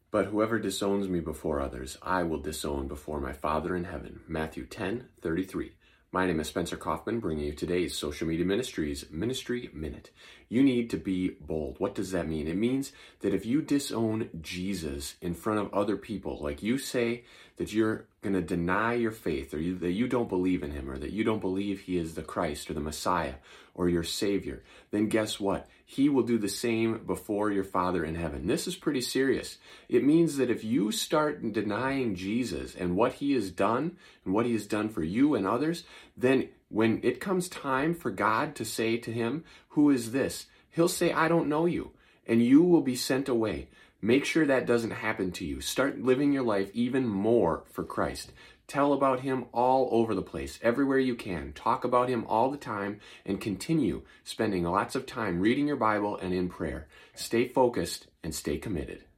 But whoever disowns me before others, I will disown before my Father in heaven. Matthew 10:33. My name is Spencer Kaufman, bringing you today's Social Media Ministries Ministry Minute. You need to be bold. What does that mean? It means that if you disown Jesus in front of other people, like you say that you're going to deny your faith, or that you don't believe in him, or that you don't believe he is the Christ or the Messiah or your Savior, then guess what? He will do the same before your Father in heaven. This is pretty serious. It means that if you start denying Jesus and what he has done and what he has done for you and others, then when it comes time for God to say to him, "Who is this?" He'll say, "I don't know you," and you will be sent away. Make sure that doesn't happen to you. Start living your life even more for Christ. Tell about him all over the place, everywhere you can. Talk about him all the time and continue spending lots of time reading your Bible and in prayer. Stay focused and stay committed.